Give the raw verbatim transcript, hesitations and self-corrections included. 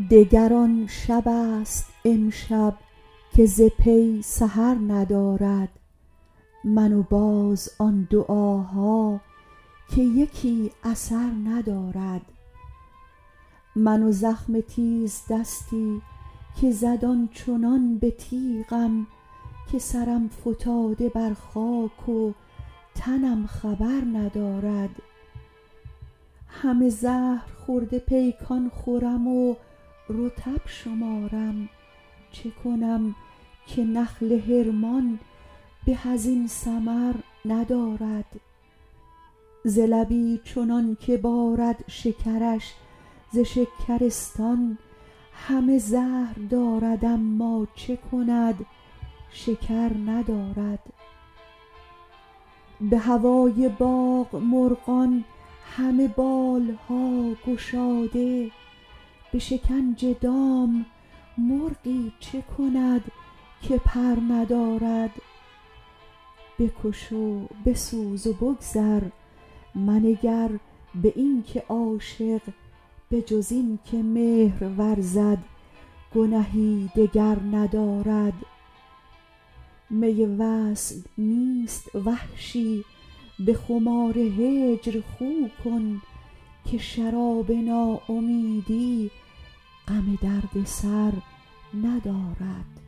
دگر آن شب است امشب که ز پی سحر ندارد، من و باز آن دعاها که یکی اثر ندارد. من و زخم تیزدستی که زد آنچنان به تیغم که سرم فتاده بر خاک و تنم خبر ندارد. همه زهر خورده پیکان خورم و رطب شمارم، چه کنم که نخل حرمان به از این ثمر ندارد. ز لبی چنان که بارد شکرش ز شکرستان، همه زهر دارد اما چه کند شکر ندارد. به هوای باغ مرغان همه بالها گشاده، به شکنج دام مرغی چه کند که پر ندارد. بکش و بسوز و بگذر منگر به این که عاشق به جز این که مهر ورزد گنهی دگر ندارد. می وصل نیست وحشی به خمار هجر خو کن، که شراب ناامیدی غم درد سر ندارد.